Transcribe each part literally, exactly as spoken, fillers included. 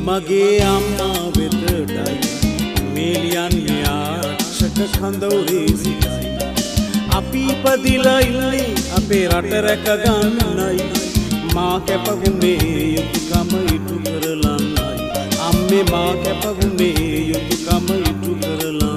මගේ අම්මා වෙතටයි මේලියන්නේ ආරක්ෂක කඳවුරේ සිටයි අපි ඉපදිලා ඉන්නේ අපේ රට රැක ගන්නයි මා කැපවුනේ යුතුයකම ඉටු කරලන්නයි අම්මේ මා කැපවුනේ යුතුයකම ඉටු කරලන්නයි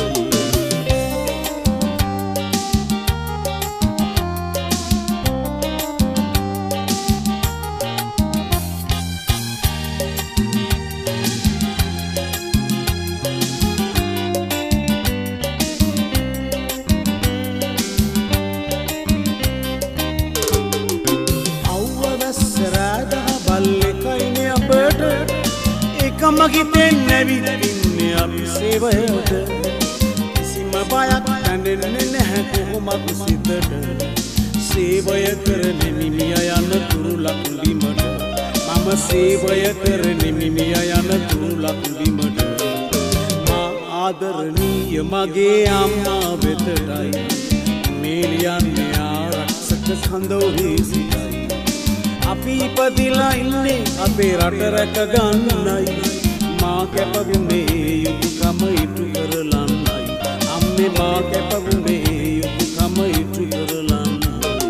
මගේ නැවිතින්නේ අපි සේවයට කිසිම බයක් දැනෙන්නේ නැහැ කොහොමද සිතට සේවය කරන්නේ මිමිය යන තුරු ලකුඹිමට මම සේවය කරන්නේ මිමිය යන තුරු ලකුඹිමට මා ආදරණීය මගේ අම්මා වෙතටයි මේලියන්නේ ආරක්ෂක කඳවුරේ සිටයි අපි ඉපදිලා ඉන්නේ අපේ රට රැක ගන්නයි මා කැපවුනේ යුතුයකම ඉටු කරලන්නයි අම්මේ මා කැපවුනේ යුතුයකම ඉටු කරලන්නයි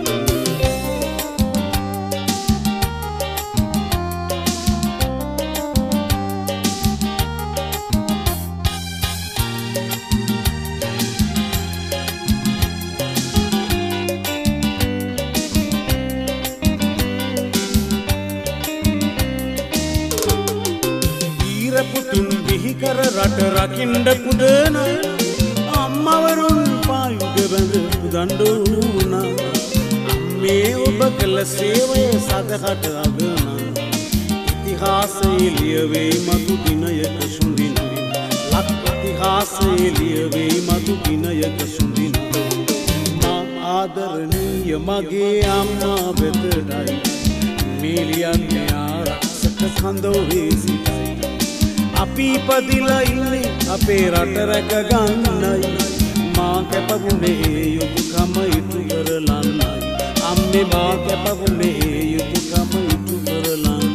පුතුන් බිහි කර රට රකින්න පුදන අම්මවරුන් පායුග බඳ පුදඬුන අම්මේ ඔබ කළ සේවය සදහට අගන ඉතිහාසයේ ලියවේ මතු දිනයක සුඳින ලක් ඉතිහාසයේ ලියවේ මතු දිනයක සුඳින මා ආදරණීය මගේ අම්මා වෙතටයි මේලියන්නේ ආරක්ෂක කඳවුරේ සිටයි අපි ඉපදිලා ඉන්නේ අපේ රට රැක ගන්නයි මා කැපවුනේ යුතුයකම ඉටු කරලන්නයි අම්මේ මා කැපවුනේ යුතුයකම ඉටු කරලන්නයි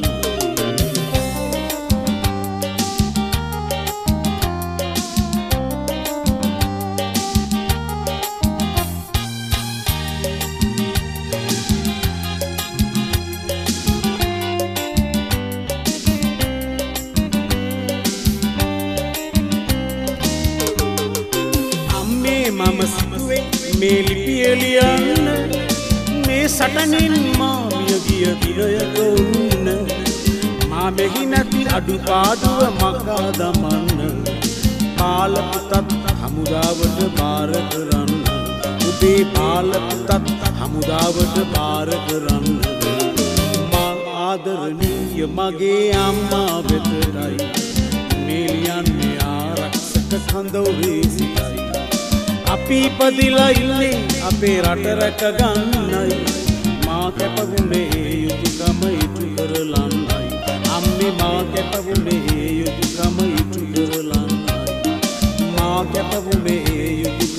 මම සිතුවේ මේ ලිපිය ලියන්න මේ සටනින් මා මිය ගිය දිනයක උන්න මා මෙහි නැති අඩුපාඩුව මකා දමන්න පාලපුතත් හමුදාවට බාර කරන්න උදේ පාලපුතත් හමුදාවට බාර කරන්න මා ආදරණීය මගේ අම්මා වෙතටයි මේලියන්නේ ආරක්ෂක කඳවුරේ සිටයි අපි ඉපදිලා ඉන්නේ අපේ රට රැක ගන්නයි මා කැපවුනේ යුතුයකම ඉටු කරලන්නයි අම්මේ මා කැපවුනේ යුතුයකම ඉටු කරලන්නයි මා කැපවුනේ යුතුයකම